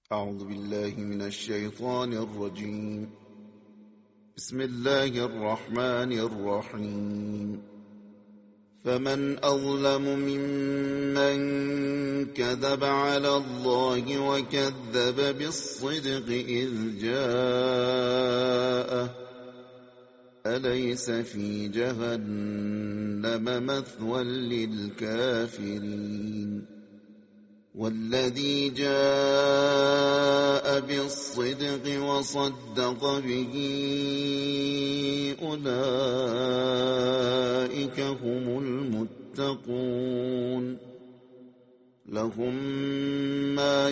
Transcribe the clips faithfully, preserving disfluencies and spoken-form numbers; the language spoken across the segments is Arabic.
أعوذ بالله من الشيطان الرجيم. بسم الله الرحمن الرحيم. فمن أظلم ممن كذب على الله وكذب بالصدق إذ جاءه أليس في جهنم مثوى للكافرين والذي جاء بالصدق وصدق به أولئك هم المتقون لهم ما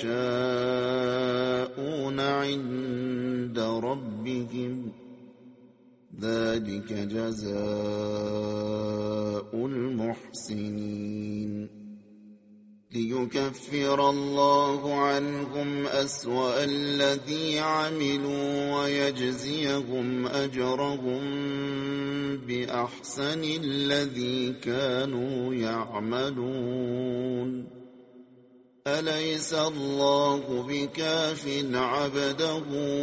يشاءون عند ربهم ذلك جزاء المحسنين ليكفر الله عنهم أسوأ الذي عملوا ويجزيهم أجرهم بأحسن الذي كانوا يعملون أليس الله بكاف عبده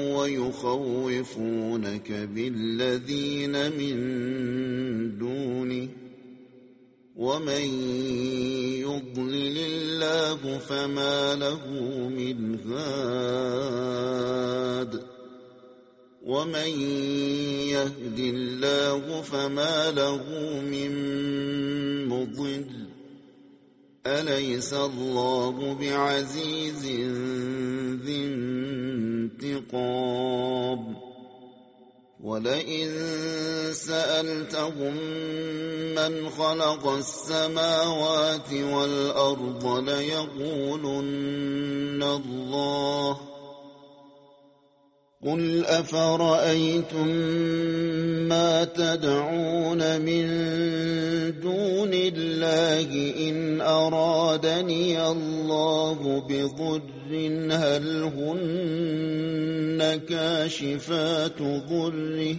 ويخوفونك بالذين من دونه ومن يضلل الله فما له من هاد ومن يهد الله فما له من مضل أليس الله بعزيز ذي انتقام ولئن سألتهم من خلق السماوات والأرض ليقولن الله قل أفرأيتم ما تدعون من دون الله إن أرادني الله بضر هل هن كاشفات ضره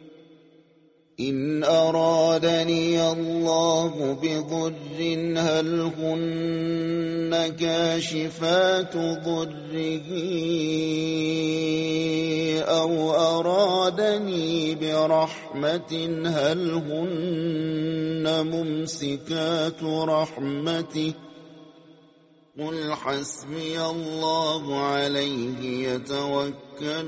إن أرادني الله بضر هل هن كاشفات ضره أو أرادني برحمة هل هن ممسكات رحمته قل حسبي الله عليه يتوكل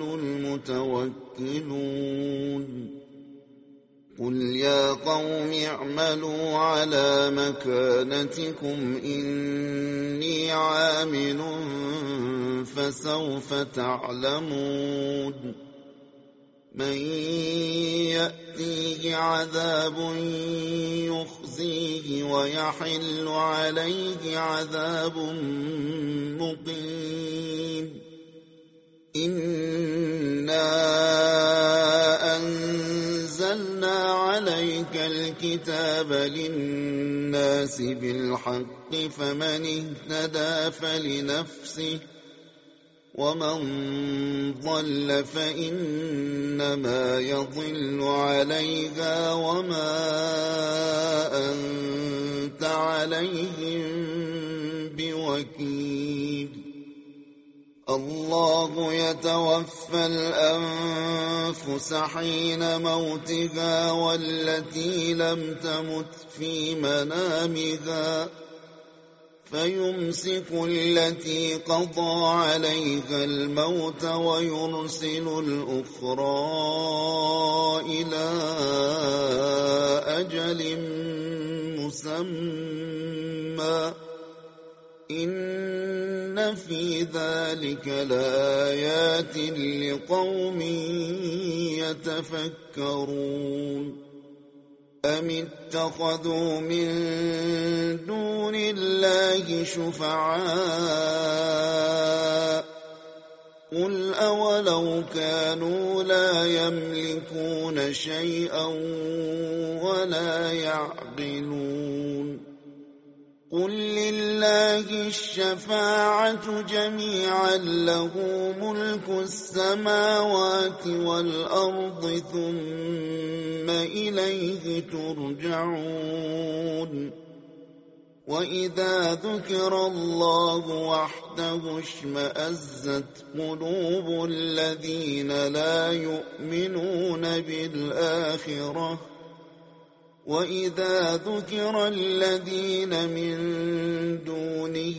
المتوكلون قل يا قوم اعملوا على مكانتكم إني عامل فسوف تعلمون من يأتيه عذاب يخزيه ويحل عليه عذاب مقيم إنا أنزلنا عليك الكتاب للناس بالحق فمن اهتدى فلنفسه ومن ضل فإنما يضل عليها وما أنت عليهم بوكيل الله يتوفى الأنفس حين موتها والتي لم تمت في منامها فيمسك التي قضى عليها الموت ويرسل الأخرى إلى أجل مسمى إن في ذلك لآيات لقوم يتفكرون أم اتخذوا من دون الله شفعاء قل أولو كانوا لا يملكون شيئا ولا يعقلون قل لله الشفاعة جميعا له ملك السماوات والأرض ثم إليه ترجعون وإذا ذكر الله وحده اشمأزت قلوب الذين لا يؤمنون بالآخرة وإذا ذكر الذين من دونه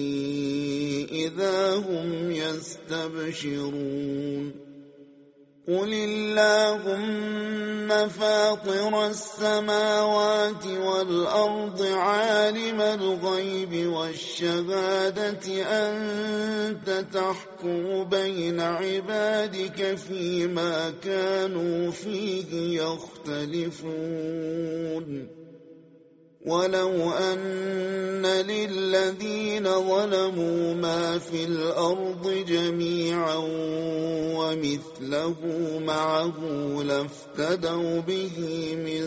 إذا هم يستبشرون قل اللهم فاطر السماوات والأرض عالم الغيب والشهادة أنت تحكم بين عبادك فيما كانوا فيه يختلفون ولو أن للذين ظلموا ما في الأرض جميعا ومثله معه لافتدوا به من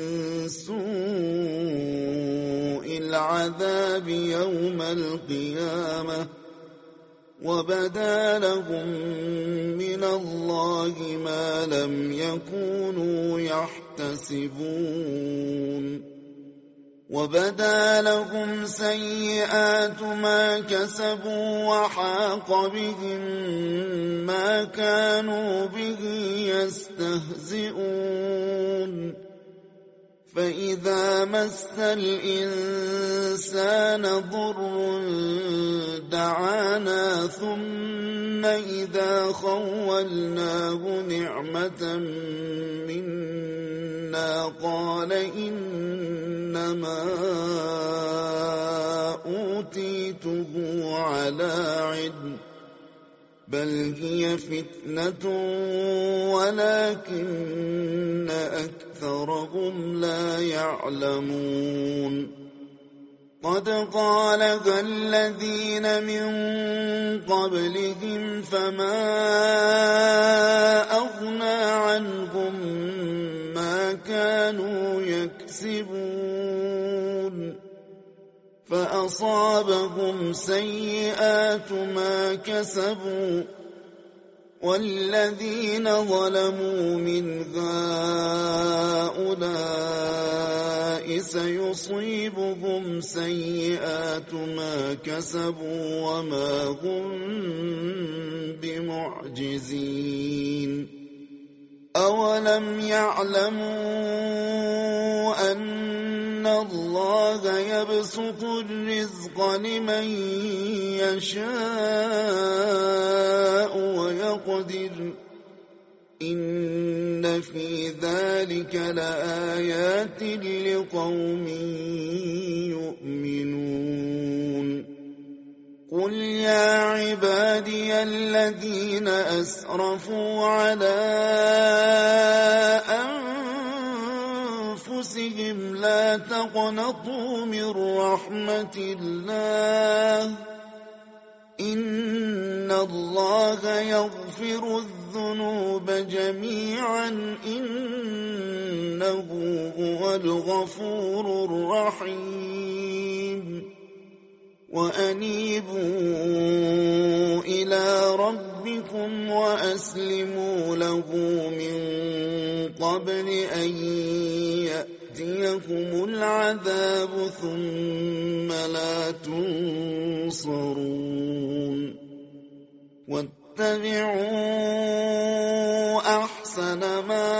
سوء العذاب يوم القيامة وبدا لهم من الله ما لم يكونوا يحتسبون وبدا لهم سيئات ما كسبوا وحاق بهم ما كانوا به يستهزئون فإذا مس الإنسان ضر دعانا ثم إذا خولناه نعمة منا قال إنما أوتيته على علم بل هي فتنة ولكن أكثرهم لا يعلمون قد قالها الذين من قبلهم فما أغنى عنهم ما كانوا يكسبون فأصابهم سيئات ما كسبوا والذين ظلموا من هؤلاء سيصيبهم سيئات ما كسبوا وما هم بمعجزين أولم يعلموا أن الله يبسط الرزق لمن يشاء ويقدر إن في ذلك لآيات لقوم يؤمنون قل يا عبادي الذين أسرفوا على أنفسهم لا تقنطوا من رحمة الله إن الله يغفر الذنوب جميعا إنه هو الغفور الرحيم وأنيبوا إلى ربكم وأسلموا له من قبل أن يأتيكم العذاب ثم لا تنصرون واتبعوا أحسن ما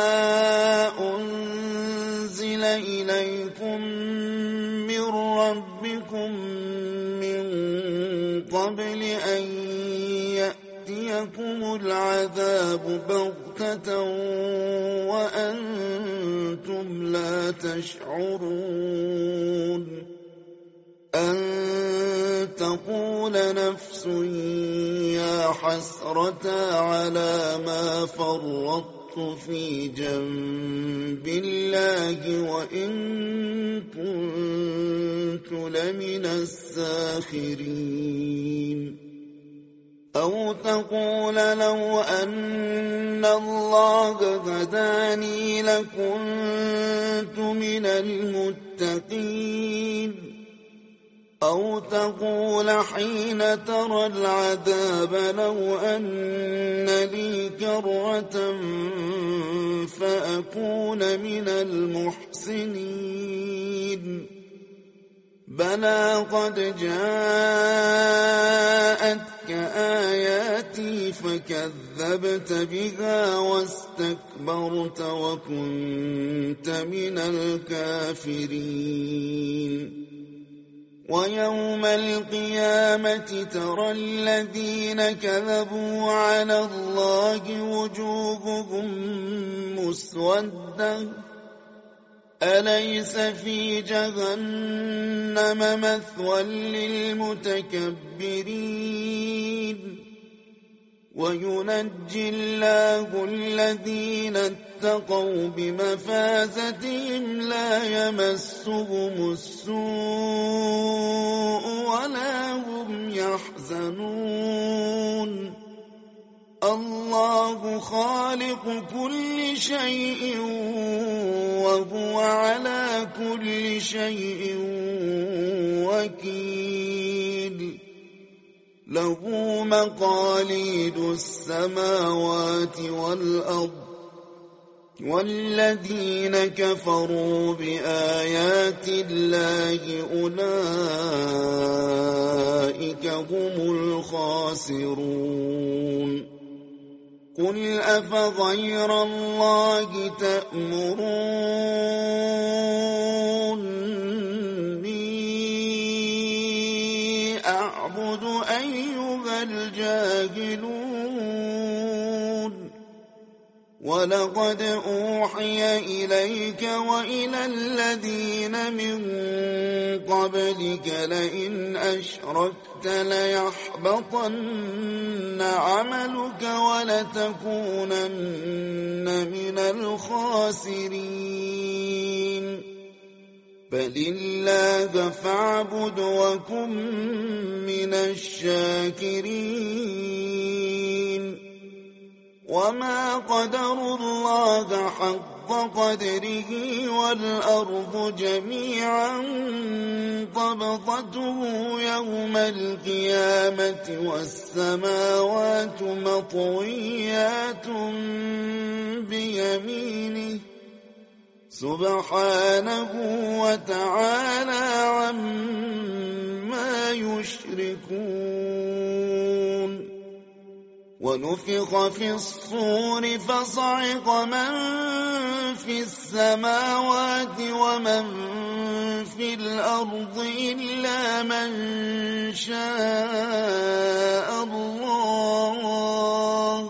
أنزل إليكم من ربكم قبل أن يأتيكم العذاب بغتة وأنتم لا تشعرون أن تقول نفس يا حسرة على ما فرطت في جنب الله وإن كنت لمن الساخرين أو تقول لو أن الله هداني لكنت من المتقين أو تقول حين ترى العذاب لو أن لي كرة فأكون من المحسنين بلى قد جاءتك آياتي فكذبت بها واستكبرت وكنت من الكافرين ويوم القيامة ترى الذين كذبوا على الله وجوههم مسودة أليس في جهنم مثوى للمتكبرين وينجي الله الذين اتقوا بمفازتهم لا يمسهم السوء ولا هم يحزنون الله خالق كل شيء وهو على كل شيء وكيل له مقاليد السماوات والأرض والذين كفروا بآيات الله أولئك هم الخاسرون قل أفغير الله تأمروني أعبد أيها الجاهلون ولقد أوحي إليك وإلى الذين من قبلك لئن أشركت ليحبطن عملك ولتكونن من الخاسرين بل الله فاعبد وكن من الشاكرين وما قدروا الله حق قدره والأرض جميعا قبضته يوم القيامة والسماوات مطويات بيمينه سبحانه وتعالى عما يشركون ونفخ في الصور فصعق من في السماوات ومن في الأرض إلا من شاء الله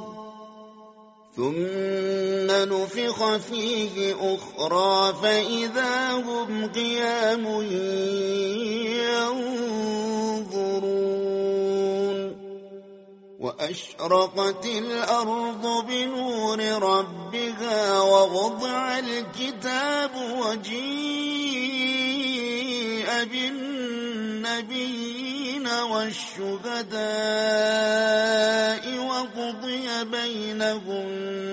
ثم نفخ فيه أخرى فإذا هم قيام ينظرون وأشرقت الأرض بنور ربها ووضع الكتاب وجيء بالنبيين والشهداء وقضي بينهم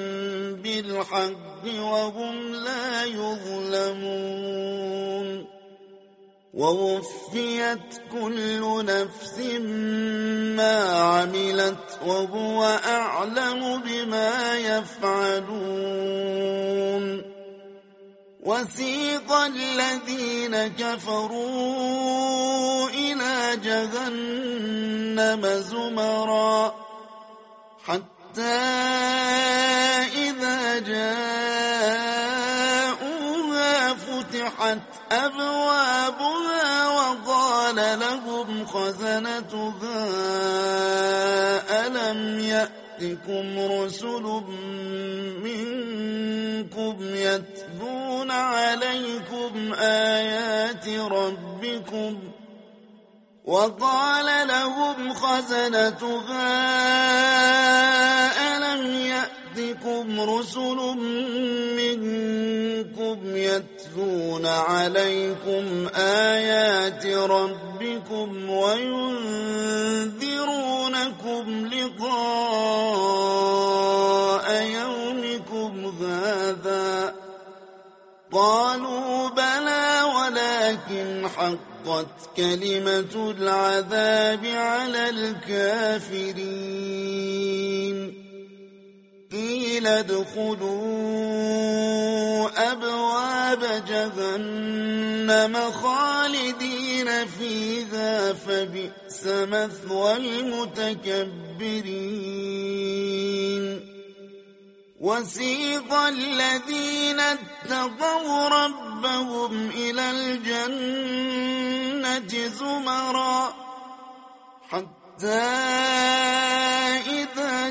بالحق وهم لا يظلمون ووفيت كل نفس ما عملت وهو أعلم بما يفعلون وسيق الذين كفروا إلى جهنم زمرا حتى إذا جاءوها فتحت أبوابها وقال لهم خزنتها ألم يأتكم رسل منكم يتلون عليكم آيات ربكم وقال لهم خزنتها ألم يأتكم رسل منكم يتلون عليكم آيات ربكم وينذرونكم لقاء يومكم هذا قالوا بلى ولكن حقت كلمة العذاب على الكافرين قيل ادخلوا أبواب جهنم خالدين خالدين فيها فبئس مثوى المتكبرين. وسيق الذين اتقوا ربهم إلى الجنة زمرا حتى إذا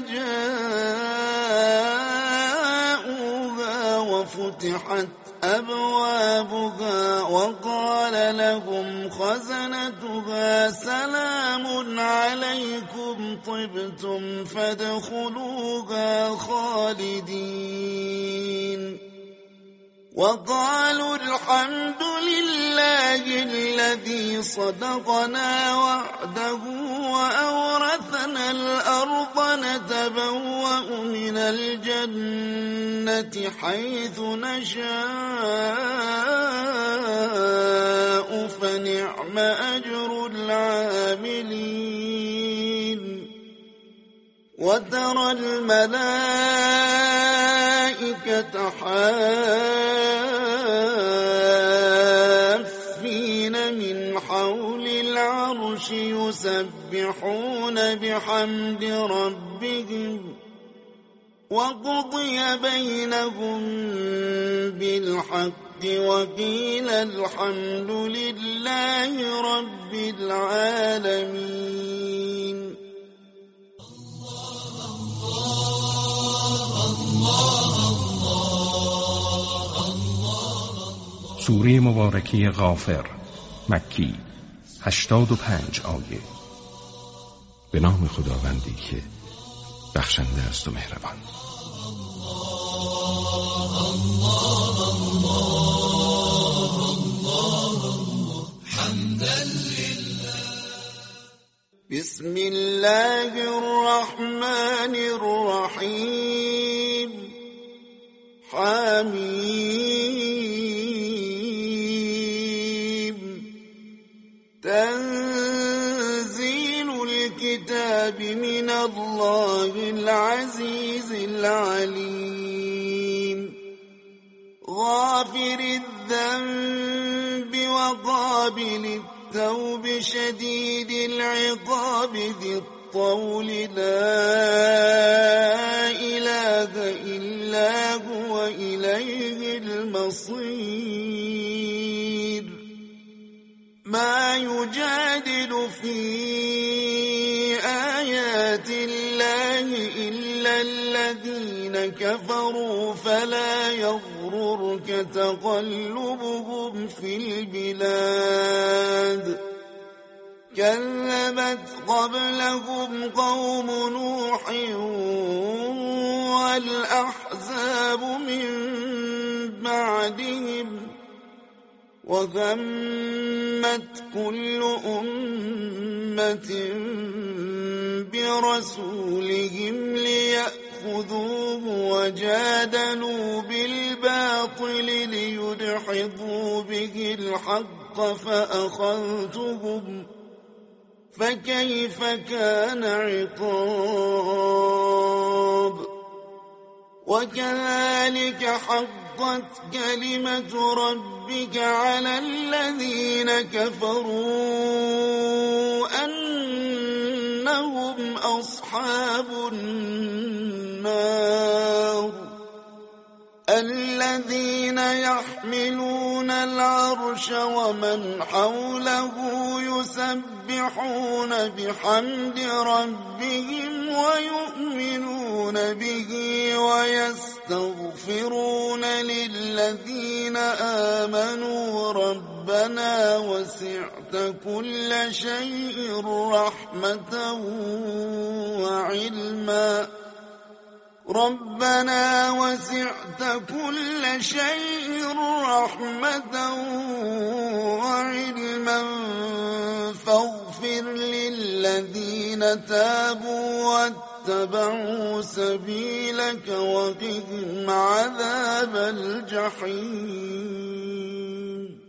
جاءوها وفتحت أبوابها وقال لهم خزنتها سلام عليكم طبتم فادخلوها خالدين. وقالوا الحمد لله الذي صدقنا وعده وأورثنا الأرض نتبوأ من الجنة حيث نشاء فنعم أجر العاملين. وترى الملائكة حافين من حول العرش يسبحون بحمد ربهم وقضي بينهم بالحق وقيل الحمد لله رب العالمين. سوره مبارکه غافر مکی هشتاد و پنج آیه. به نام خداوندی که بخشنده است و مهربان. بسم الله الرحمن الرحيم. حميم. تنزيل الكتاب من الله العزيز العليم. غافر الذنب وقابل التوب شديد العقاب ذي الطول لا إله إلا هو إليه المصير. ما يجادل في آيات الله إلا الذين كفروا فلا يغررك تقلبهم في البلاد. كذبت قبلهم قوم نوح والأحزاب من بعدهم وهمت كل أمة برسولهم ليأخذوه وجادلوا بالباطل ليدحضوا به الحق فأخذتهم فكيف كان عقاب. وكذلك حقت كلمة ربك على الذين كفروا أنهم أصحاب النار. الذين يحملون العرش ومن حوله يسبحون بحمد ربهم ويؤمنون به ويستغفرون للذين آمنوا ربنا وسعت كل شيء رحمة وعلما ربنا وسعت كل شيء رحمة وعلما فاغفر للذين تابوا واتبعوا سبيلك وقهم عذاب الجحيم.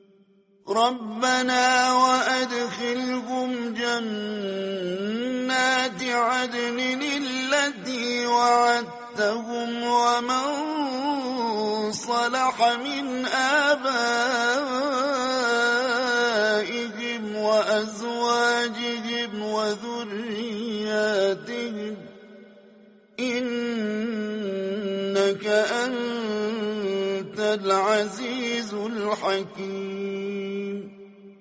ربنا وأدخلهم جنات عدن التي وعدتهم ومن صلح من آبائهم أزواجهم وذرياتهم إنك أنت العزيز الحكيم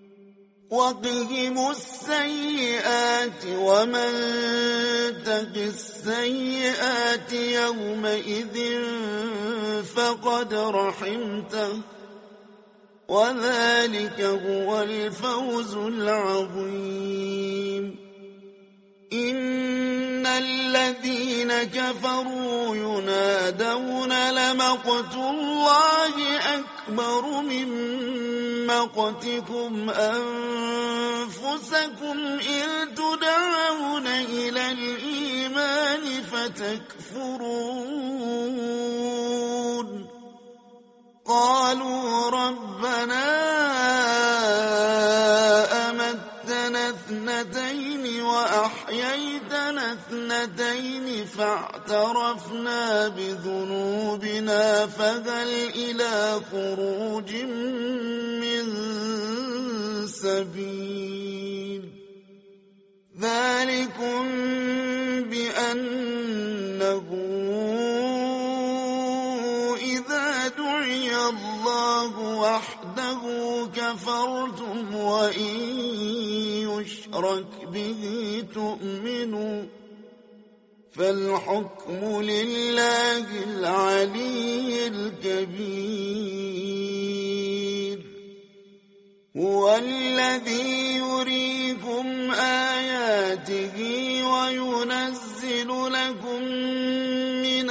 وقهم السيئات ومن تق السيئات يومئذ فقد رحمته وذلك هو الفوز العظيم إن الذين كفروا ينادون لمقت الله أكبر من مقتكم أنفسكم إذ تدعون إلى الإيمان فتكفرون قالوا ربنا أمتنا اثنتين وأحييتنا اثنتين فاعترفنا بذنوبنا فهل إلى خروج من سبيل ذلكم بأنه إذا دعي الله وحده كفرتم وإن يشرك به تؤمنوا فالحكم لله العلي الكبير هو الذي يريكم آياته وينزل لكم من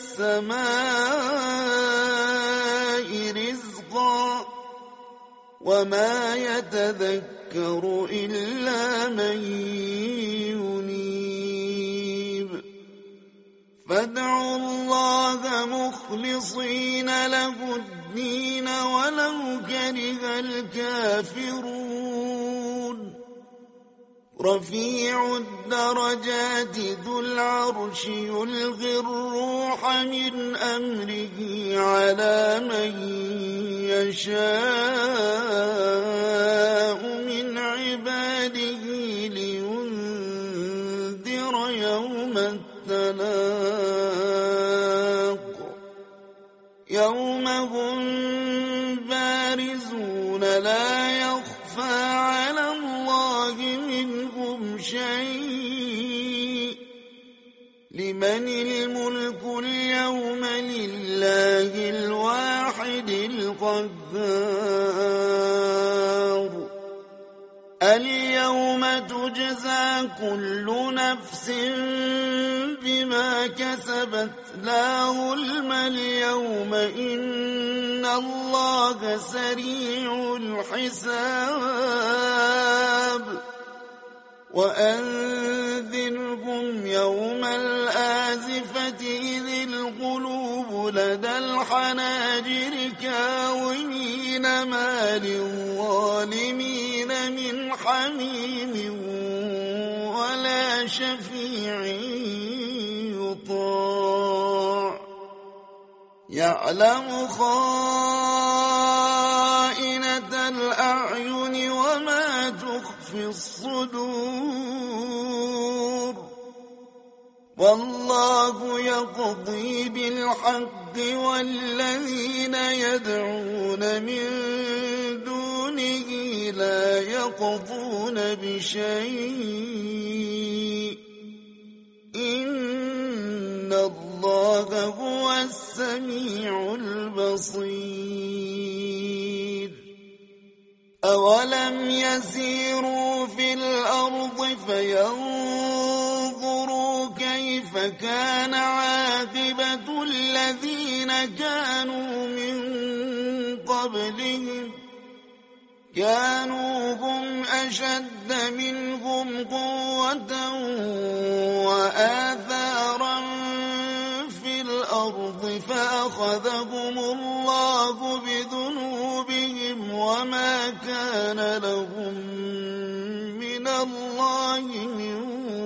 السماء رزقا وما يتذكر إلا من ينيب فادعوا الله مخلصين له الدين ولو كره الكافرون رفيع الدرجات ذو العرش يلقي الروح من أمره على من يشاء من عباده لينذر يوم التلاق يوم هم بارزون لا يخفى على الله منهم شيء لمن الملك اليوم لله الواحد القهار اليوم تجزى كل نفس بما كسبت لا ظلم اليوم إن الله سريع الحساب وأنذرهم يوم الآزفة إذ القلوب لدى الحناجر كاظمين ما للظالمين من حميم ولا شفيع يطاع يعلم خائنة الأعين وما تخفي الصدور والله يقضي بالحق والذين يدعون من دونه لا يقضون بشيء إن الله هو السميع البصير أولم يسيروا في الأرض فينظروا كيف كان عاقبة الذين كانوا من قبلهم كانوا هم أشد منهم قوة وآثارا في الأرض فأخذهم الله بذنوبهم وما كان لهم من الله من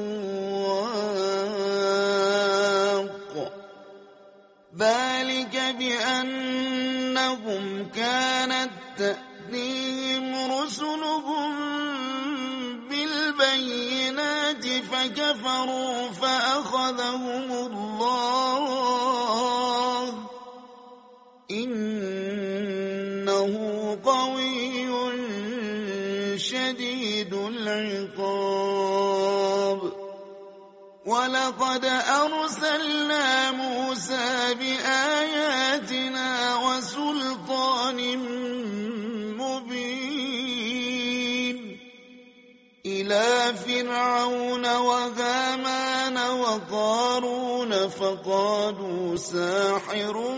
واق ذلك بأنهم كانت تأتيهم رسلهم كفروا فأخذهم الله إنه قوي شديد العقاب ولقد أرسلنا موسى بآياتنا وسلطان مبين إلى فرعون وهامان وقارون فقالوا ساحر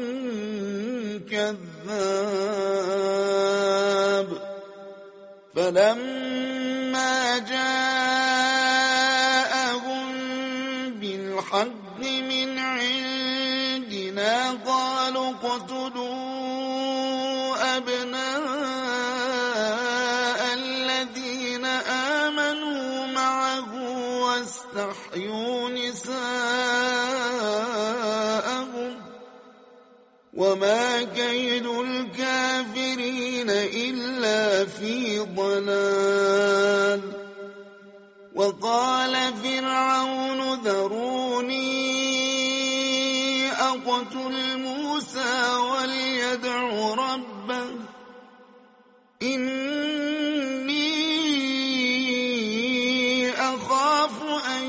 كذاب فلما جاءهم بالحق من عندنا قالوا اقتلوا أبناء الذين آمنوا معه واستحيوا نساءهم وما كيد الكافرين إلا في ضلال وقال فرعون ذروني أقتل موسى وليدع ربه إني أخاف أن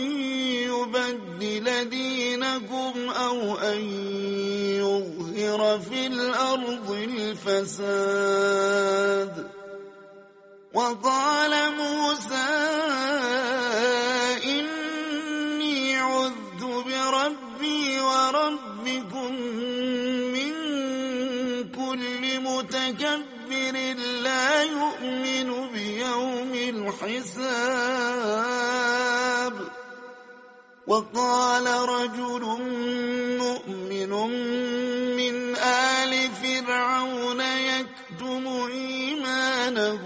يبدل دينكم أو أن يظهر في الأرض الفساد وقال موسى إني عذت بربي وربكم من كل متكبر لا يؤمن بيوم الحساب وقال رجل مؤمن من آل فرعون يكتم إيمانه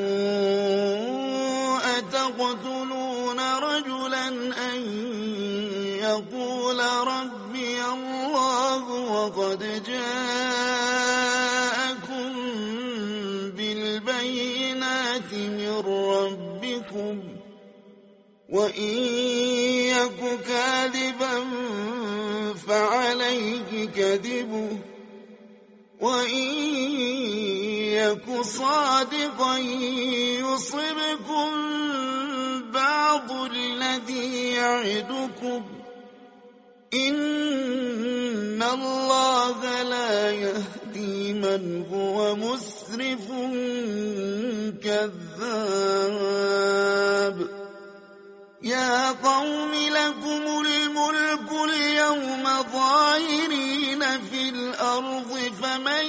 أتقتلون رجلا أن يقول ربي الله وقد جاءكم بالبينات من ربكم وإن يك كاذبا فعليه كذبه وإن يك صادقا يصبكم بعض الذي يعدكم إن الله لا يهدي من هو مسرف كذاب يا قوم لكم الملك اليوم ظاهرين في الأرض فمن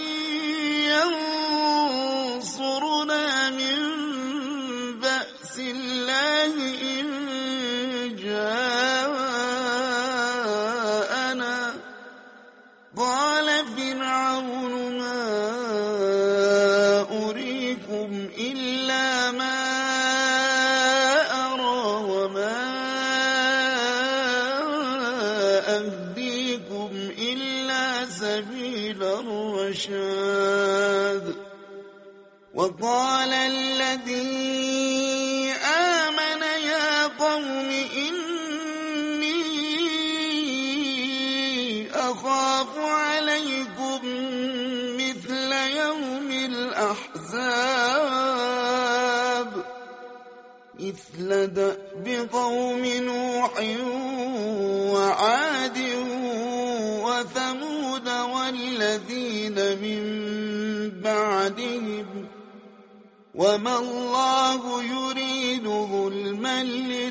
ينصرنا من بأس الله إن جاءنا قال فرعون ما أريكم إلا ما الرشاد وقال الذي آمن يا قوم إني أخاف عليكم مثل يوم الأحزاب مثل دأب قوم نوح وعاد وثمود والذين من بعدهم وما الله يريد ظلما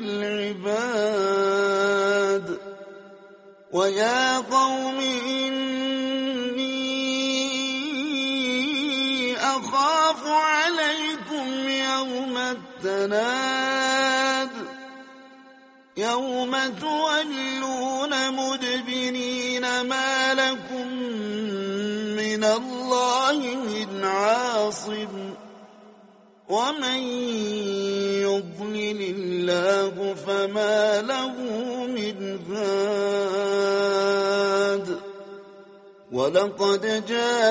للعباد ويا قوم إني أخاف عليكم يوم التناد يوم تولون مدبرين ما لكم من الله من عاصم ومن يضلل الله فما له من هاد ولقد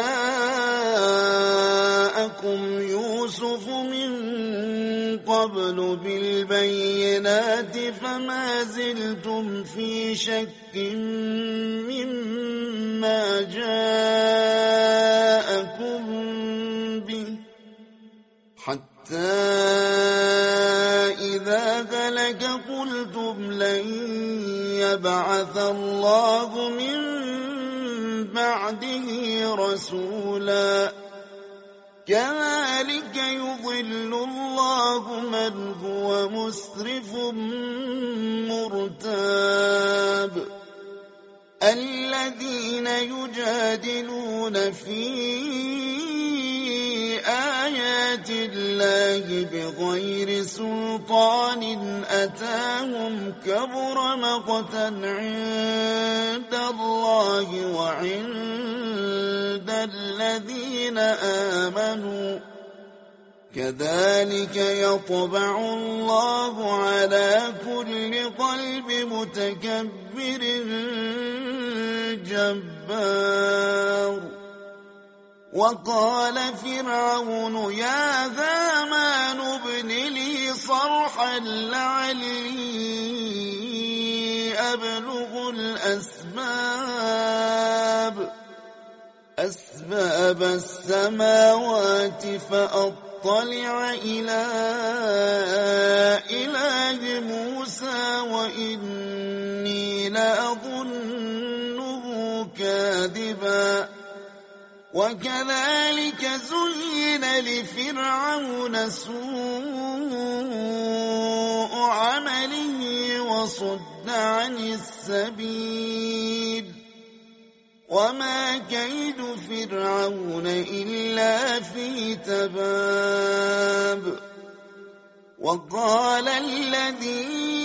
جاءكم يوسف من قبل بالبينات فما زلتم في شك مما جاءكم به حتى إذا هلك قلتم لن يبعث الله من بعده رسولا كذلك يضل الله من هو مسرف مرتاب الذين يجادلون في آيات الله بغير سلطان أتاهم كبر مقتا عند الله وعند الذين آمنوا كذلك يطبع الله على كل قلب متكبر جبار وقال فرعون يا هامان ابن لي صرحا لعلي أبلغ الأسباب أسباب السماوات فأطلع إلى إله موسى وإني لأظنه كاذبا وكذلك زين لفرعون سوء عمله وصد عن السبيل وما كيد فرعون إلا في تباب وقال الذي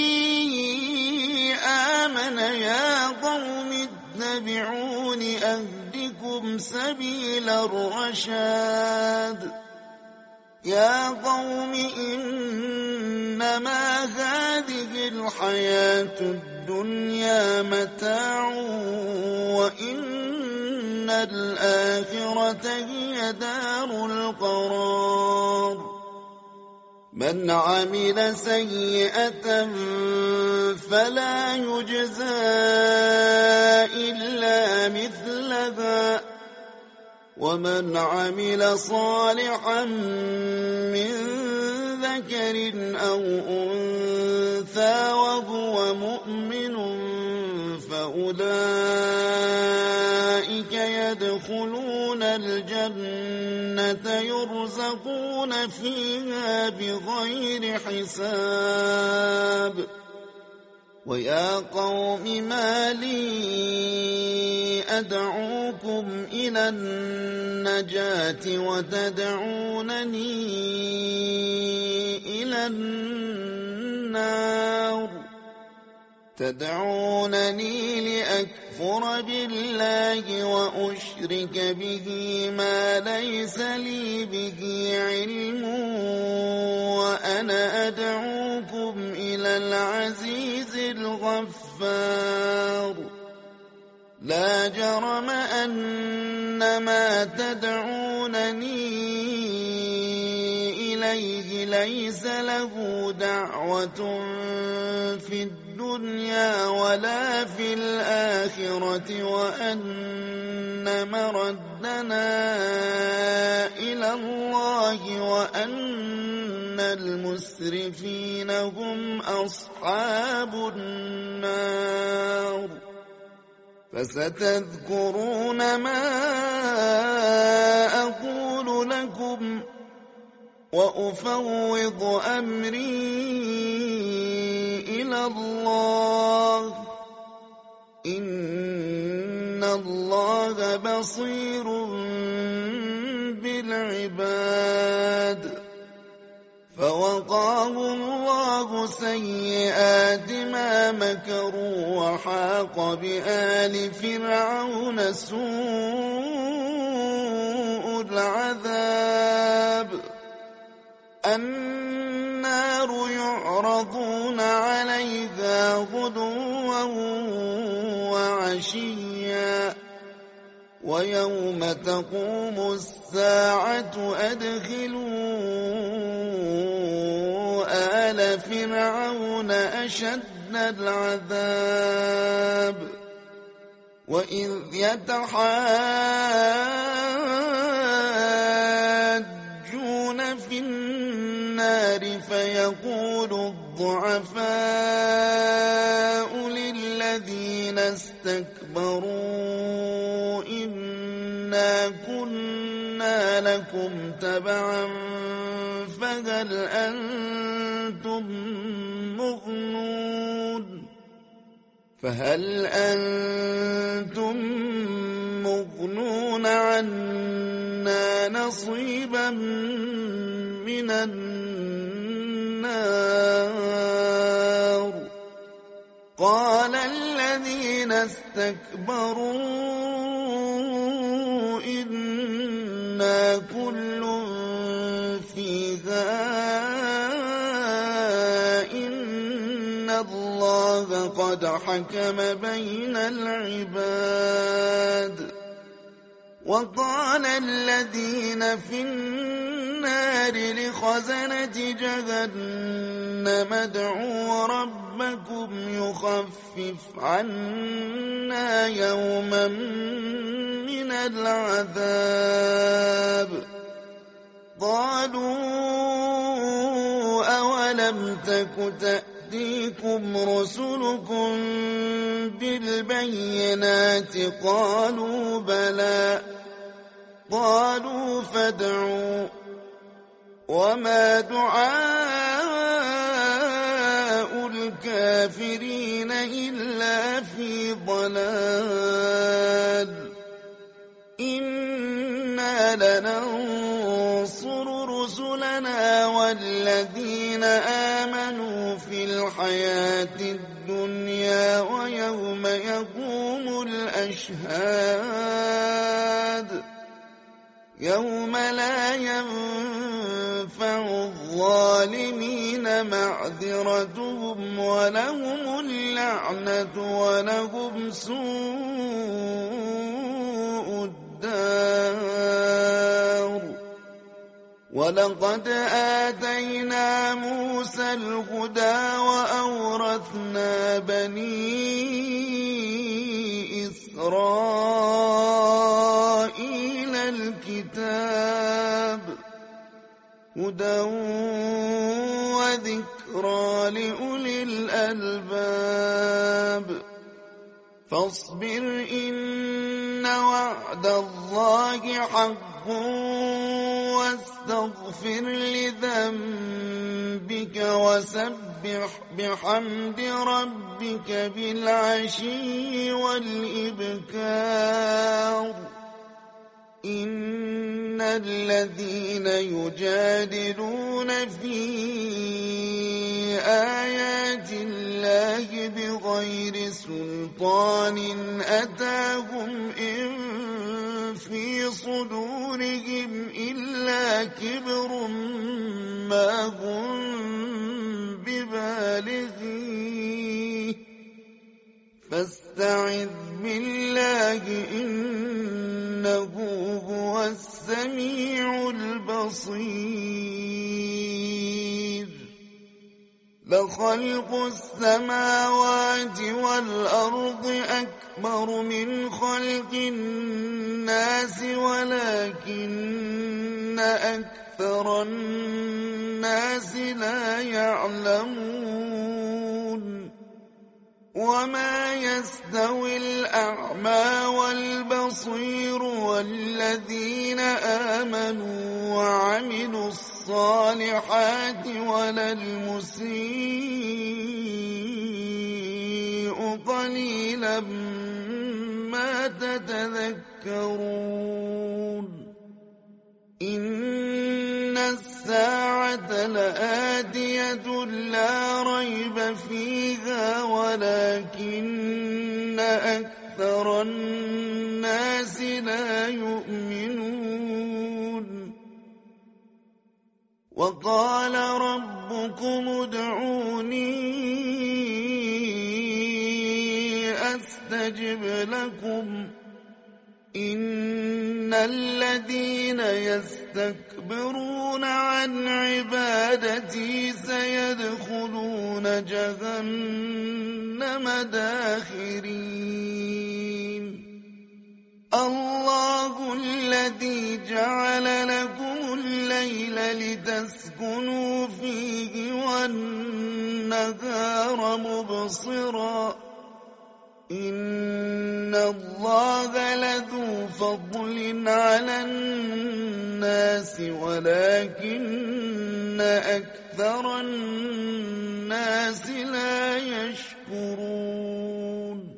آمن يا قوم اتبعون أهدكم سبيل الرشاد يا قوم إنما هذه الحياة الدنيا متاع وإن الآخرة هي دار القرار من عمل سيئة فلا يجزى إلا مثلها ومن عمل صالحا من ذكر أو أنثى وهو مؤمن فأولئك يدخلون الجنة يرزقون فيها بغير حساب ويا قوم ما لي أدعوكم إلى النجاة وتدعونني إلى النار تدعونني لأكفر بالله وأشرك به ما ليس لي به علم وأنا أدعوكم إلى العزيز الغفار لا جرم أن ما تدعونني إليه ليس له دعوة في الدنيا ولا في الآخرة وأن مردنا إلى الله وأن المسرفين هم أصحاب النار فستذكرون ما أقول لكم وأفوض أمري إلى الله إن الله بصير بالعباد فوقاه الله سيئات ما مكروا وحاق بآل فرعون سوء العذاب النار يعرضون عليها غدوا وعشيا ويوم تقوم الساعة أدخلوا آل فرعون أشد العذاب وإذ يتحاجون في النار فيقول الضعفاء للذين استكبروا إنا كنا لكم تبعا فهل أنتم مغنون فهل أنتم مغنون عنا نصيبا من النار قال الذين استكبروا إنا كل فيها إن الله قد حكم بين العباد وقال الذين في النار لخزنة جهنم ادعوا ربكم يخفف عنا يوما من العذاب قالوا أولم تك تأتيكم رسلكم بالبينات قالوا بلى قالوا فادعوا وما دعاء الكافرين إلا في ضلال إنا لننصر رسلنا والذين آمنوا في الحياة الدنيا ويوم يقوم الأشهاد يوم لا ينفع الظالمين معذرتهم ولهم اللعنة ولهم سوء الدار ولقد آتينا موسى الهدى وأورثنا بني إسرائيل الكتاب هدى وذكرى لأولي الألباب فاصبر إن وعد الله حق واستغفر لذنبك وسبح بحمد ربك بالعشي والإبكار إن الذين يجادلون في آيات الله بغير سلطان أتاهم إن في صدورهم إلا كبر ما هم ببالغيه فاستعذ بالله إنه هو السميع البصير لخلق السماوات والأرض أكبر من خلق الناس ولكن أكثر الناس لا يعلمون وما يستوي الأعمى والبصير والذين آمنوا وعملوا الصالحات ولا المسيء قليلا ما تتذكرون إن الساعة لآتية لا ريب فيها ولكن أكثر الناس لا يؤمنون وقال ربكم ادعوني أستجب لكم إن الذين يستكبرون عن عبادتي سيدخلون جهنم داخرين الله الذي جعل لكم الليل لتسكنوا فيه والنهار مبصرا إن الله لذو فضل على الناس ولكن أكثر الناس لا يشكرون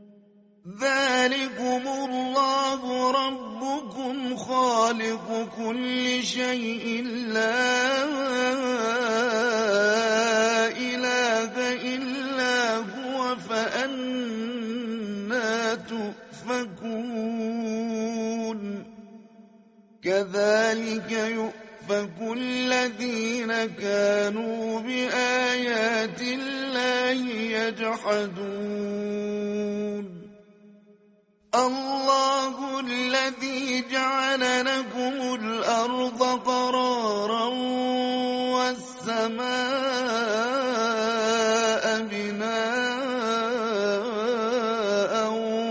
ذلكم الله ربكم خالق كل شيء لا إله إلا هو فأنا تؤفكون كذلك يؤفك الذين كانوا بآيات الله يجحدون الله الذي جعل لكم الأرض قرارا والسماء بناء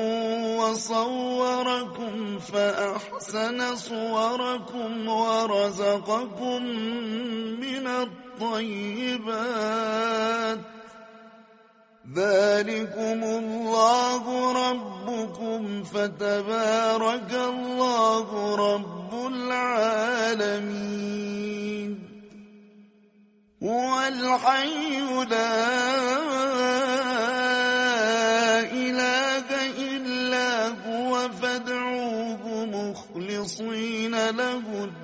وصوركم فأحسن صوركم ورزقكم من الطيبات ذلكم الله ربكم فتبارك الله رب العالمين هو الحي لا إله إلا هو فادعوه مخلصين له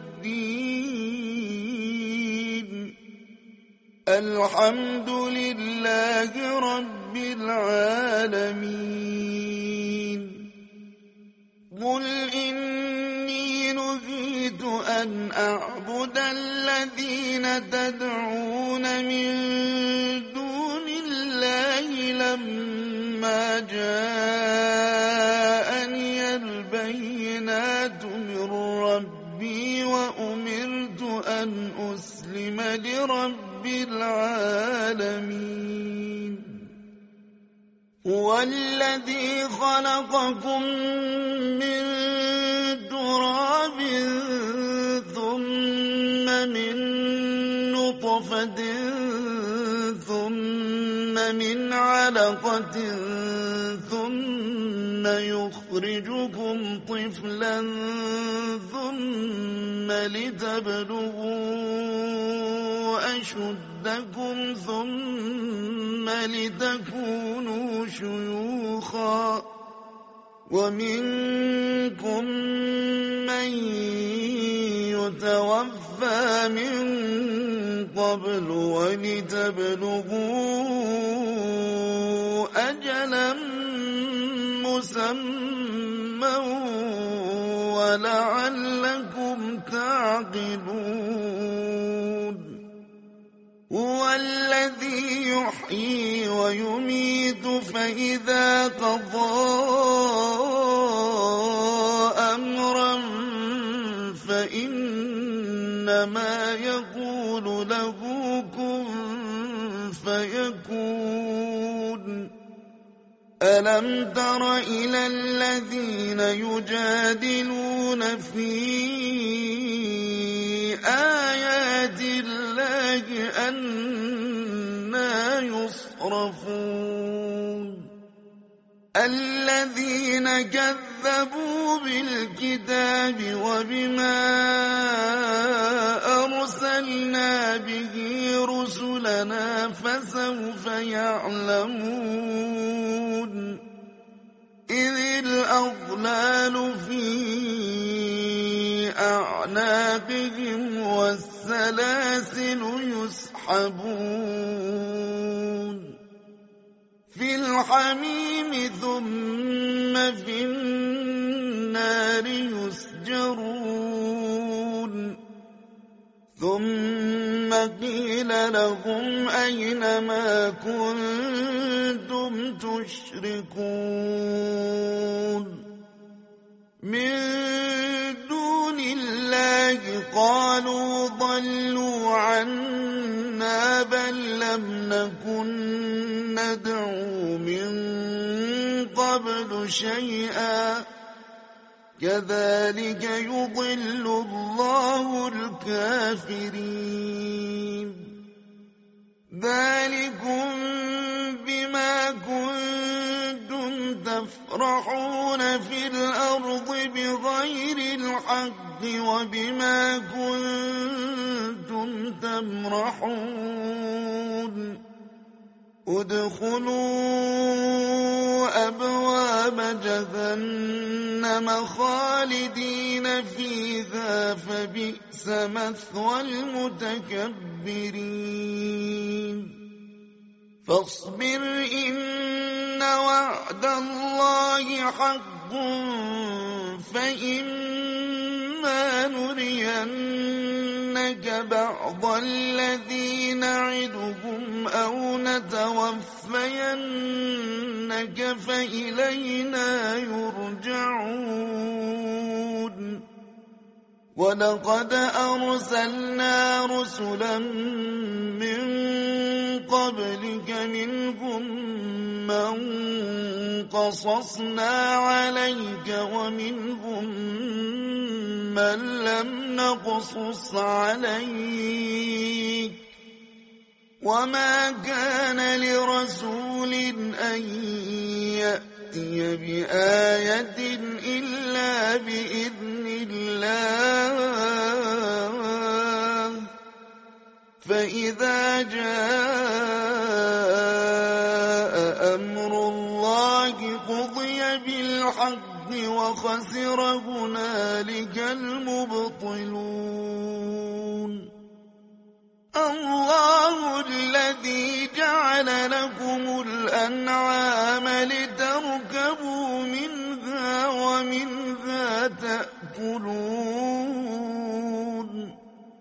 الدين الحمد لله رب العالمين قل إني نهيت أن أعبد الذين تدعون من دون الله لما جاءني البينات من ربي وأمرت أن أسلم لرب العالمين هو الذي خلقكم من تراب ثم من نطفة ثم من علقة ثم يخرجكم طفلا ثم لتبلغوا أشدكم ثم لتكونوا شيوخا ومنكم من يتوفى من قبل ولتبلغوا أجلا مسمى ولعلكم تعقلون هو الذي يحيي ويميت فإذا قضى أمرا فإنما يقول له كن فيكون ألم تر إلى الذين يجادلون في آيات الله أنى يصرفون الذين كذبوا بالكتاب وبما أرسلنا به رسلنا فسوف يعلمون إذ الأغلال في أعناقهم والسلاسل يسحبون في الحميم ثم في النار يسجرون ثم قيل لهم أين ما كنتم تشركون من دون الله قالوا ضلوا عنا بل لم نكن ندعو من قبل شيئا كذلك يضل الله الكافرين ذلكم بما كنتم تفرحون في الأرض بغير الحق وبما كنتم تمرحون ادخلوا أبواب جهنم خالدين فيها فبئس مثوى المتكبرين فاصبر إن وعد الله حق فإما نرينك بعض الذي نعدهم أو نتوفينك فإلينا يرجعون ولقد أرسلنا رسلا من قبلك منهم من قصصنا عليك ومنهم من لم نقصص عليك وما كان لرسول أن يأتي بآية إلا بإذن الله فإذا جاء أمر الله قضي بالحق وخسر هنالك المبطلون الله الذي جعل لكم الأنعام لتركبوا منها ومنها تأكلون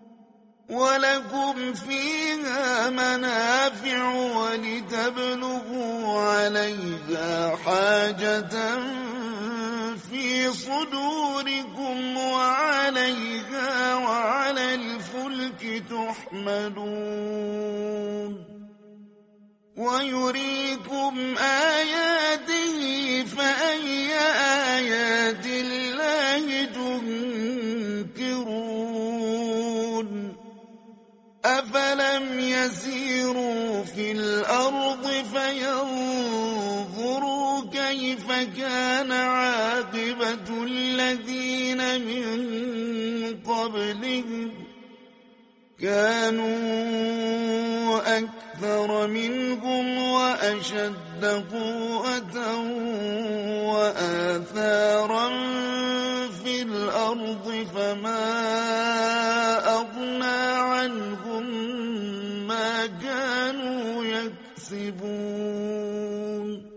ولكم فيها منافع ولتبلغوا عليها حاجة في صدوركم وعليها وعلى الفلك تحملون ويريكم آياته فأي آيات الله تنكرون أفلم يسيروا في الأرض فينظروا كيف كان عاقبة الذين من قبلهم كانوا أكثر منهم وأشد قوة وآثارا في الأرض فما أغنى عنهم ما كانوا يكسبون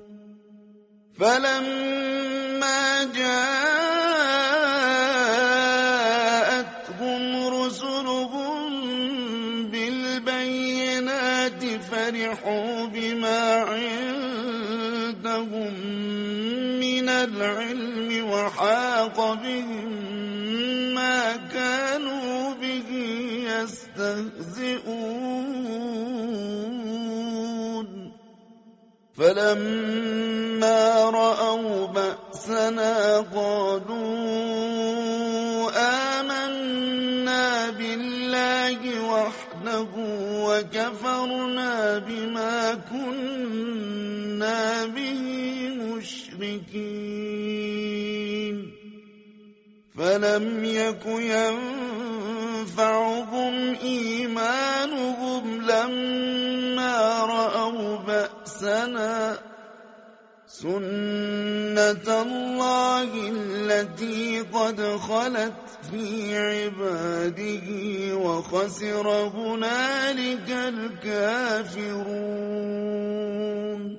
فلما جاءتهم رسلهم بالبينات فرحوا بما عندهم من العلم وحاق بهم ما كانوا به يستهزئون فلما رأوا بأسنا قالوا آمنا بالله وحده وكفرنا بما كنا به مشركين فلم يك ينفعهم إيمانهم لما رأوا بأسنا سنة الله التي قد خلت في عباده وخسر هنالك الكافرون.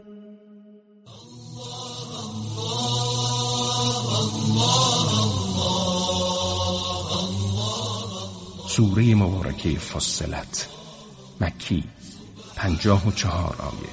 سوره مبارکه فصلت مکی پنجاه و چهار آیه.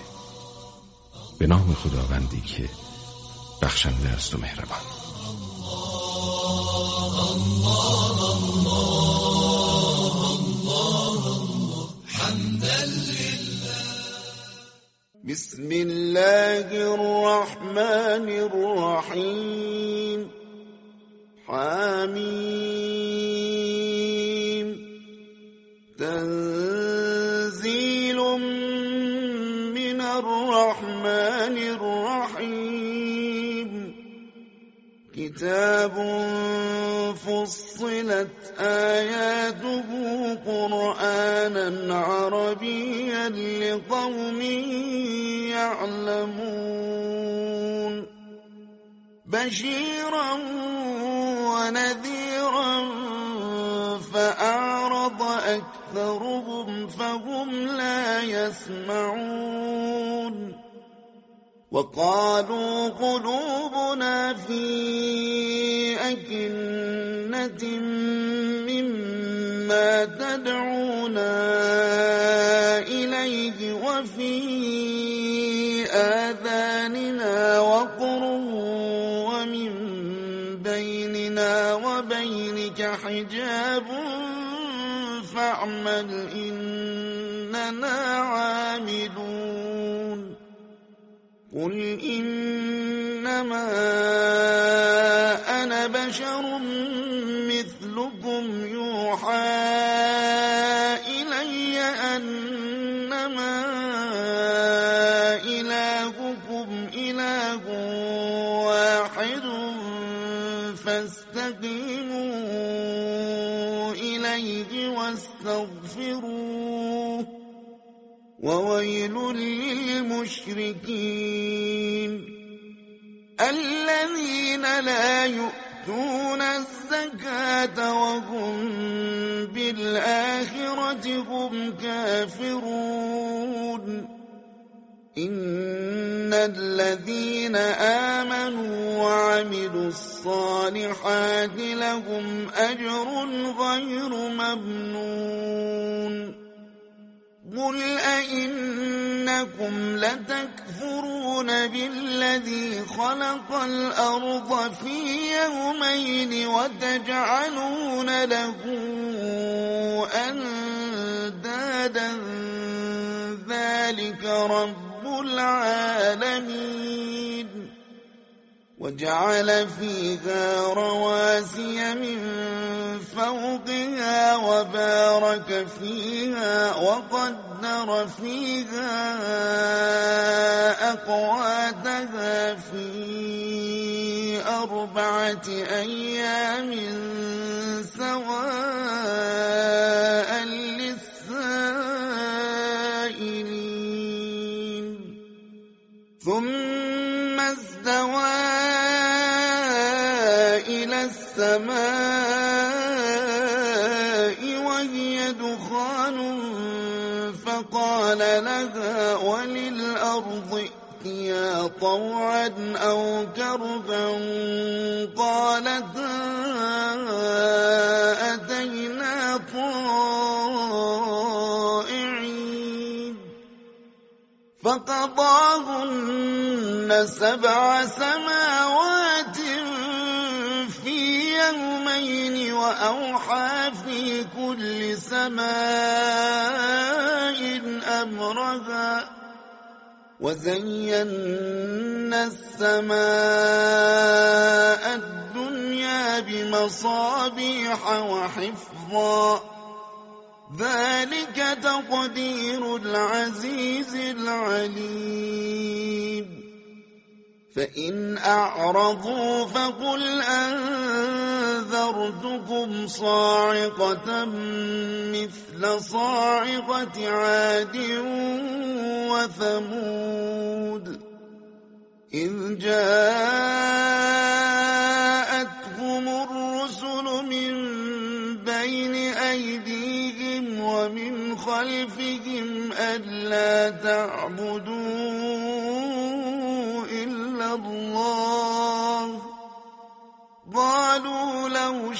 به نام خداوندی که بخشنده است و مهربان. بسم الله الرحمن الرحيم حميم تنزيل من الرحمن الرحيم كتاب فصلت آياته قرآنا عربيا لقوم يعلمون بشيرا ونذيرا فأعرض أكثرهم فهم لا يسمعون وقالوا قلوبنا في أكنة مما تدعونا إليه وفي آذاننا وقر ومن بيننا وبينك حجاب فاعمل إننا عاملون قل إنما أنا بشر مثلكم يوحى إلي أنما إلهكم إله واحد فاستقيموا إليه واستغفروه وويل للمشركين الذين لا يؤتون الزكاة وهم بالآخرة هم كافرون إن الذين آمنوا وعملوا الصالحات لهم أجر غير ممنون قل أئنكم لتكفرون بالذي خلق الأرض في يومين وتجعلون له أندادا ذلك رب العالمين وجعل فيها رواسي من فوقها وبارك فيها وقدر فيها أقواتها في أربعة أيام سواء للسائلين ثم استوى إلى السماء وهي دخان فقال لها وللأرض ائتيا طوعا أو كرها قالتا أتينا طائعين فقضاهن سبع سماوات في يومين وأوحى في كل سماء أمرها وزينا السماء الدنيا بمصابيح وحفظا ذلك تقدير العزيز العليم فإن أعرضوا فقل أنذرتكم صاعقة مثل صاعقة عاد وثمود إذ جاءتهم الرسل من بين أيديهم ومن خلفهم ألا تعبدوا إلا الله قالوا لو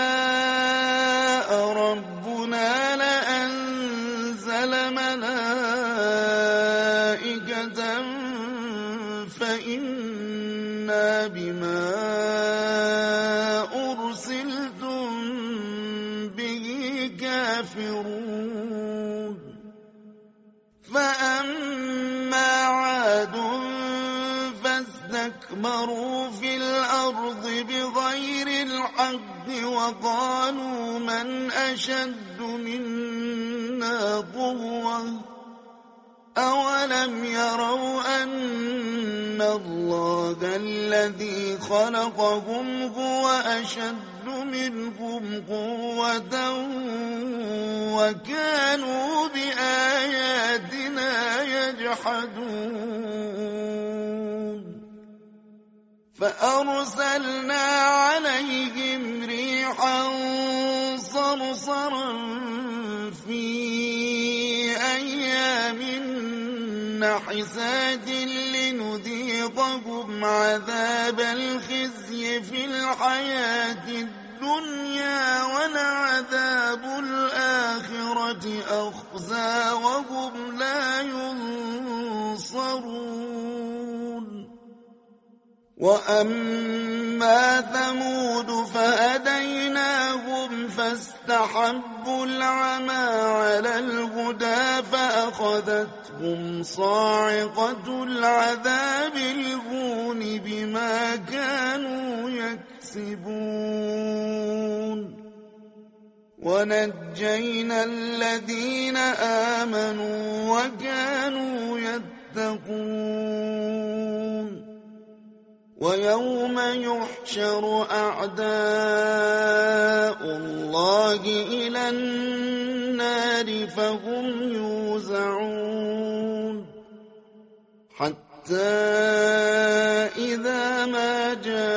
شاء ربنا لأنزل ملائكة فإنا بما فاستكبروا في الأرض بغير الحق وقالوا من أشد منا قوة أولم يروا أن الله الذي خلقهم هو أشد منهم قوة وكانوا بآياتنا يجحدون فأرسلنا عليهم ريحا صرصرا في أيام نحسات لنذيقهم عذاب الخزي في الحياة الدنيا ولعذاب الآخرة أخزى وهم لا ينصرون وأما ثمود فهديناهم فاستحبوا العمى على الهدى فأخذتهم صاعقة العذاب الهون بما كانوا يكسبون ونجينا الذين آمنوا وكانوا يتقون ويوم يحشر أعداء الله إلى النار فهم يوزعون حتى إذا ما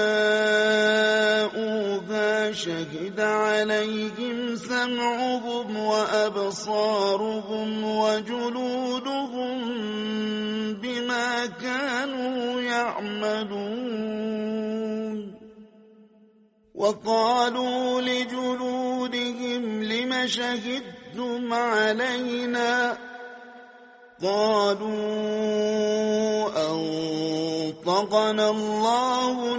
جاءوها شهد عليهم سمعهم وأبصارهم وجلودهم بما كانوا يعملون وقالوا لجلودهم لم شهدتم علينا قالوا أنطقنا الله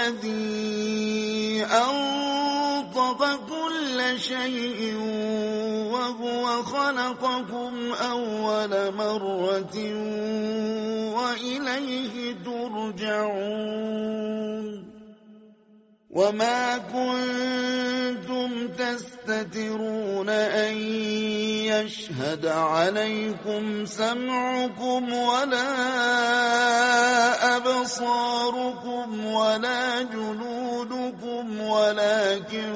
الذي أنطق كل شيء وهو خلقكم أول مرة وإليه ترجعون وما كنتم تستترون أن يشهد عليكم سمعكم ولا أبصاركم ولا جلودكم ولكن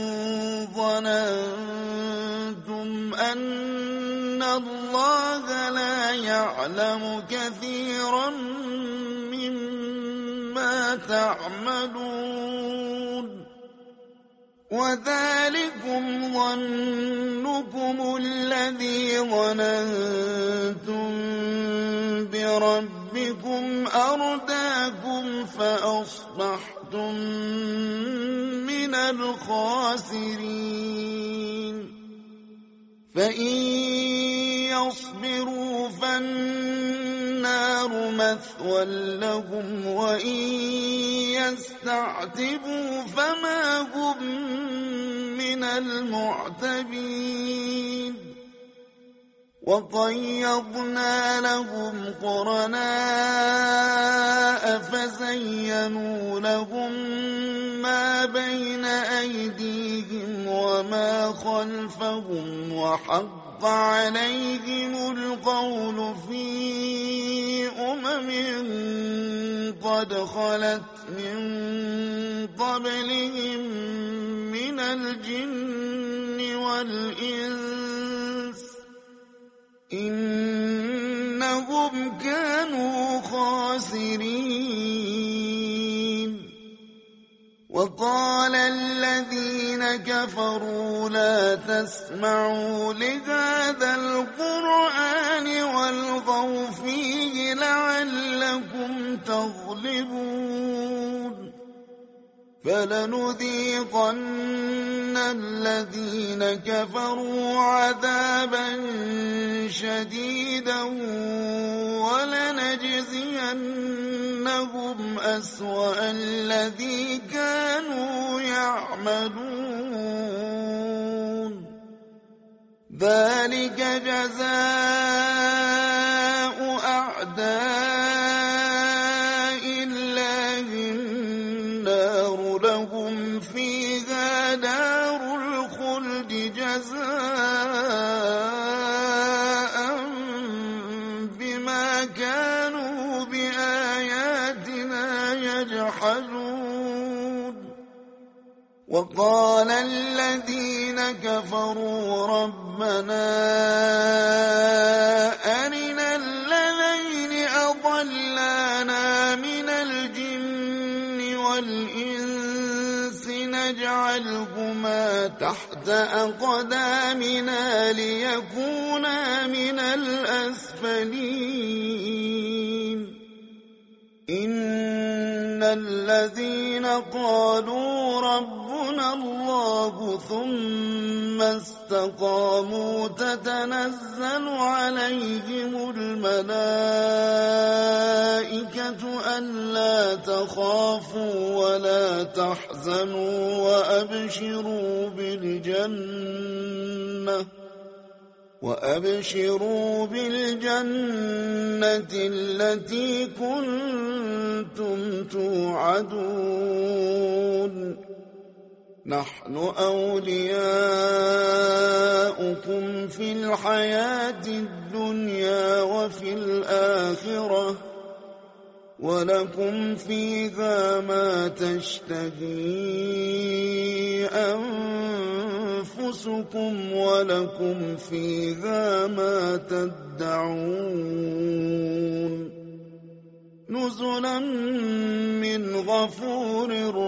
ظننتم أن الله لا يعلم كثيرا مما تعملون وذلكم ظنكم الذي ظننتم بربكم أرداكم فأصبحتم من الخاسرين فإن يصبروا فالنار مثوى لهم وإن يستعتبوا فما هم من المعتبين وقيضنا لهم قرناء فزينوا لهم ما بين أيديهم وما خلفهم وحق عليهم القول في أمم قد خلت من قبلهم من الجن والإنس إنهم كانوا خاسرين وقال الذين كفروا لا تسمعوا لهذا القرآن والغوا فيه لعلكم تغلبون فلنذيقن الذين كفروا عذابا شديدا ولنجزينهم أسوأ الذي كانوا يعملون ذلك جزاء أعداء يجحدون وقال الذين كفروا ربنا أرنا الذين أضلانا من الجن والإنس نجعلهما تحت أقدامنا ليكونا من الأسفلين إن الذين قالوا ربنا الله ثم استقاموا تتنزل عليهم الملائكة ألا تخافوا ولا تحزنوا وأبشروا بالجنة وأبشروا بالجنة التي كنتم توعدون نحن أولياؤكم في الحياة الدنيا وفي الآخرة ولكم فيها ما تشتهي أنفسكم ولكم فيها ما تدعون نزلا من غفور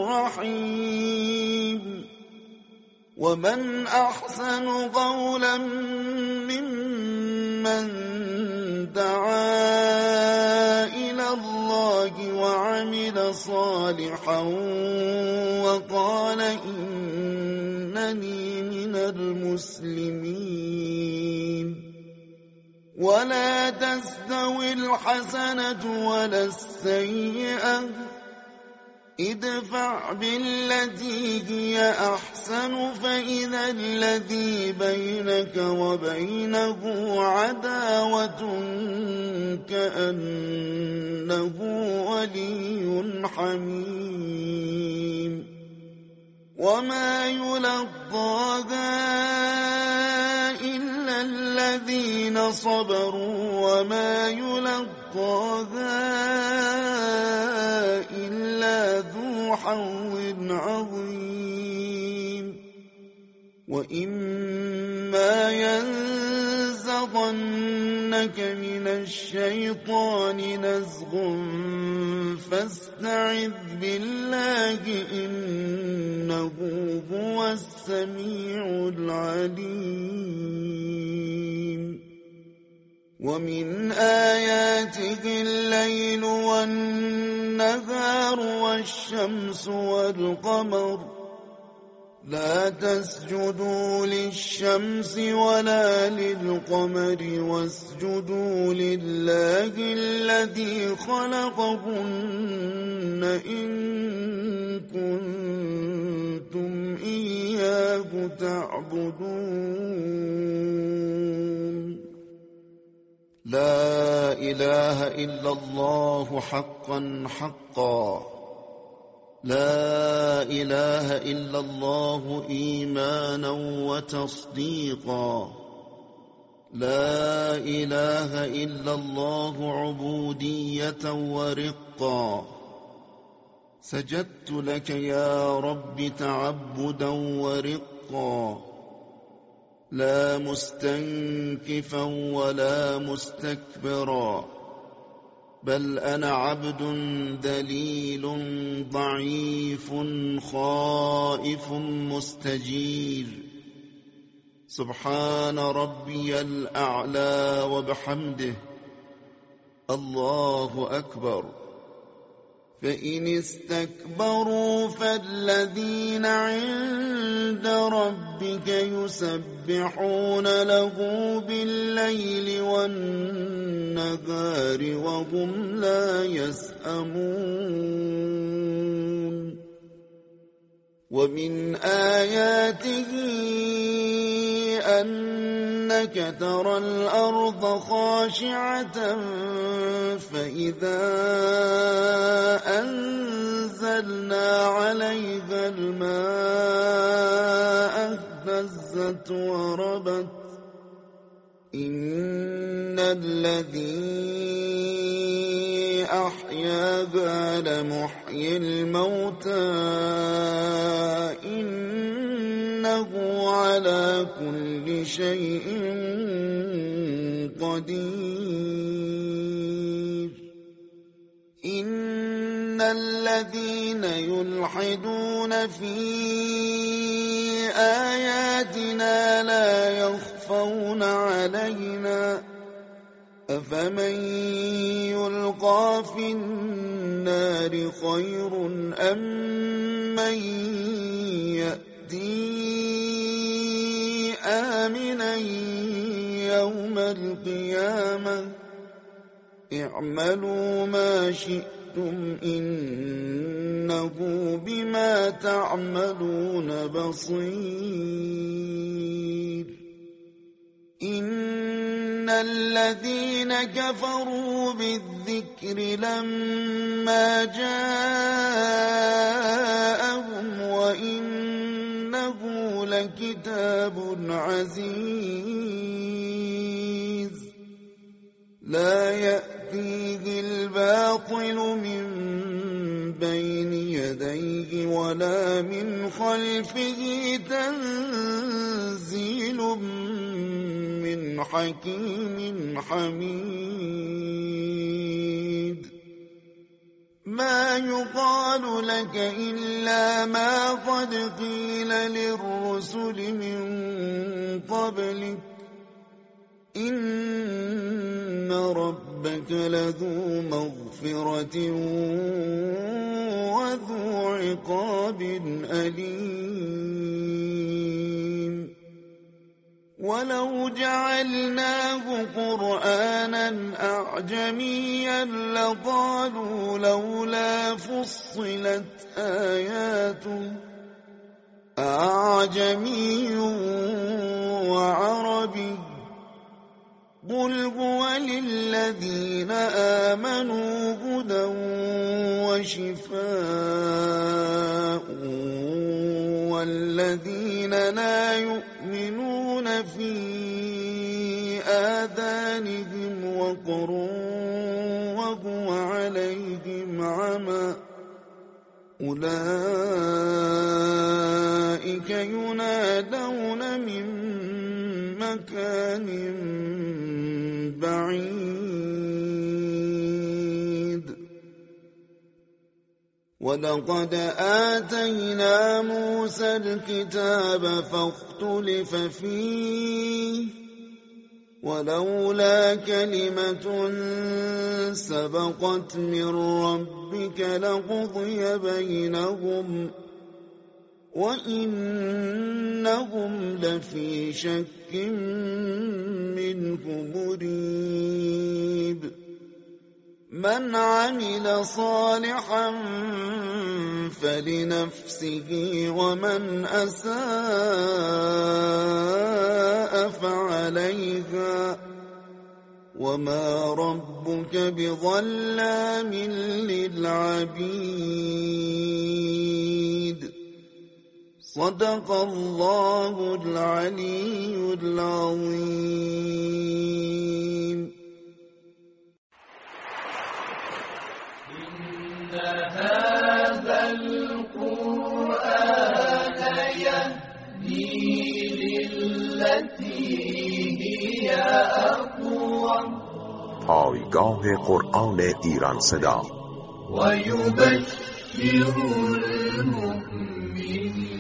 رحيم ومن أحسن قولا ممن دعا إلى الله وعمل صالحا وقال إنني من المسلمين ولا تستوي الحسنة ولا السيئة ادفع بالتي هي أحسن فإذا الذي بينك وبينه عداوة كأنه ولي حميم وما يلقاها إلا الذين صبروا وما يلقاها إلا ذو حظ عظيم وإما ينزغنك من الشيطان نزغ فاستعذ بالله إنه هو السميع العليم ومن آياته الليل والنهار والشمس والقمر لا تسجدوا للشمس ولا للقمر واسجدوا لله الذي خلقهن إن كنتم إياه تعبدون لا إله إلا الله حقا حقا لا إله إلا الله إيمانا وتصديقا لا إله إلا الله عبودية ورقا سجدت لك يا رب تعبدا ورقا لا مستنكفا ولا مستكبرا بل أنا عبد دليل ضعيف خائف مستجير سبحان ربي الأعلى وبحمده الله أكبر فإن استكبروا فالذين عند ربك يسبحون له بالليل والنهار وهم لا يسأمون ومن آياته أنك ترى الأرض خاشعة فإذا أنزلنا عليها الماء اهتزت وربت إن الذي أحياها أحياها لمحيي الموتى إنه على كل شيء قدير إن الذين يلحدون في آياتنا لا يخفون علينا أفمن يلقى في النار خير أم من يأتي آمنا يوم القيامة اعملوا ما شئتم إنه بما تعملون بصير إن الذين كفروا بالذكر لما جاءهم وإنه لكتاب عزيز لا يأتيه الباطل من بين يديه ولا من خلفه تنزيل من حكيم حميد ما يقال لك إلا ما قد قيل للرسل من قبلك إن ربك لذو مغفرة وذو عقاب أليم ولو جعلناه قرآنا أعجميا لقالوا لولا فصلت آياته أعجمي وعربي قل هو للذين آمنوا هدى وشفاء والذين لا يؤمنون في آذانهم وقر وهو عليهم عمى أولئك ينادون من مكان بعيد ولقد آتينا موسى الكتاب فاختلف فيه ولولا كلمة سبقت من ربك لقضي بينهم وإنهم لفي شك منه مريب من عمل صالحا فلنفسه ومن أساء فعليها وما ربك بظلام للعبيد صدق الله العلي العظيم إن هذا القرآن يهدي للتي هي أقوم پایگاه قرآن ایران صدا و یبشر المؤمنین